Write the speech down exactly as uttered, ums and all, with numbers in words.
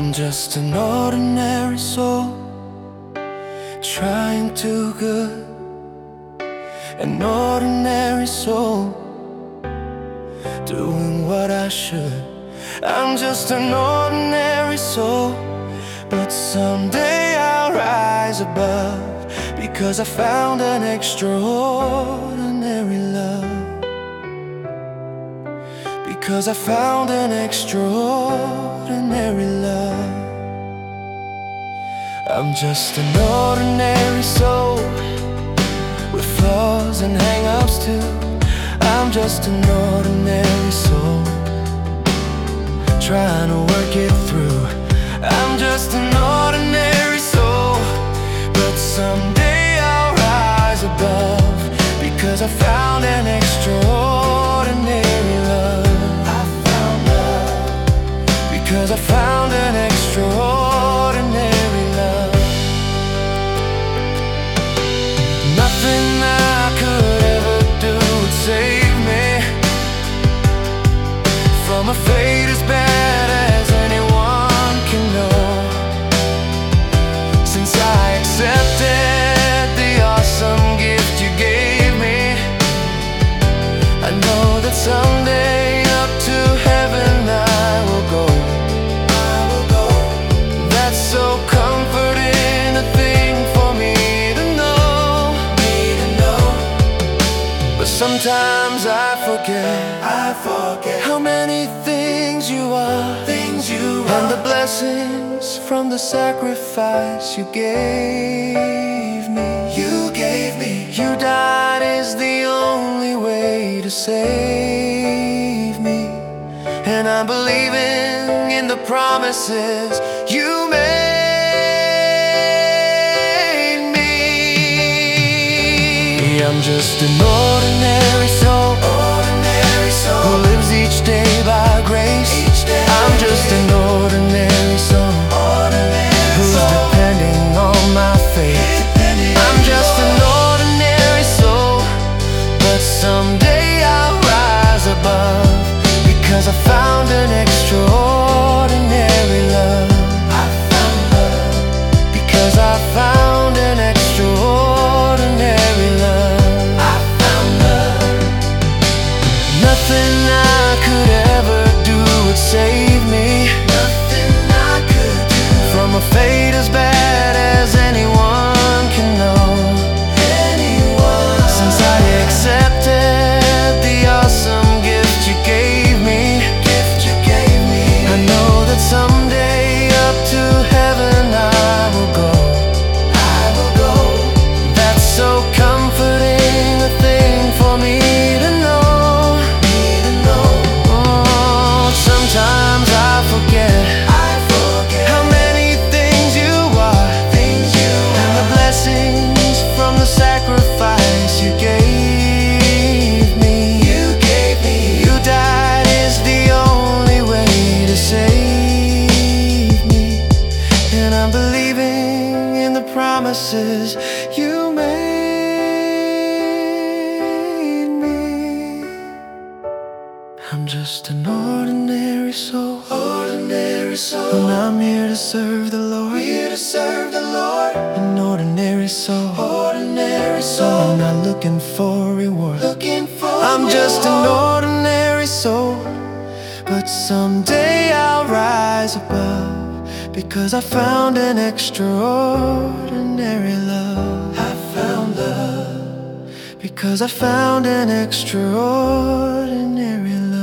I'm just an ordinary soul, trying to good. An ordinary soul, doing what I should. I'm just an ordinary soul, but someday I'll rise above, because I found an extraordinary love. Because I found an extraordinary love. I'm just an ordinary soul, with flaws and hang-ups too. I'm just an ordinary soul, trying to work it through. I'm just an ordinary soul, but someday I'll rise above, because I found an extraordinary love. I found love, because I found an extraordinary love. Nothing I could ever do would save me from a fate as bad as anyone can know. Since I accepted the awesome gift you gave me, I know that someday up to heaven I will go. I will go. That's so comforting a thing for me to know. Me to know. But sometimes I forget. I forget how many things you are. Things you are. And the blessings from the sacrifice you gave me. You gave me. You died is the only way to save me, and I'm believing in the promises you made me. I'm just an ordinary soul, ordinary soul, who lives each day by grace. Each day I'm just an ordinary soul, ordinary who's soul, depending on my faith. Depending I'm just an ordinary soul, but someday I'll rise above, because I found an extraordinary love. I found love, because I found an extraordinary love. I found love. Nothing I could ever do would save me. Nothing I could do from a fate as bad as anyone can know. Anyone. Since I accepted the awesome gift you gave me, gift you gave me, I know that someday up to heaven I will go. I will go. That's so comforting a thing for me to know. Me to know. Oh, sometimes I forget. I forget how many things you are. Things you are. And the blessings from the sacrifice you gave me. You gave me. You died is the only way to save me, and I'm believing in the promises you made me. I'm just an ordinary soul, ordinary soul, and I'm here to serve the Lord. Here to serve the Lord. An ordinary soul, ordinary soul. I'm not looking for reward. Looking for I'm reward. Just an ordinary soul, but someday I'll rise above, because I found an extraordinary love. I found love, because I found an extraordinary love.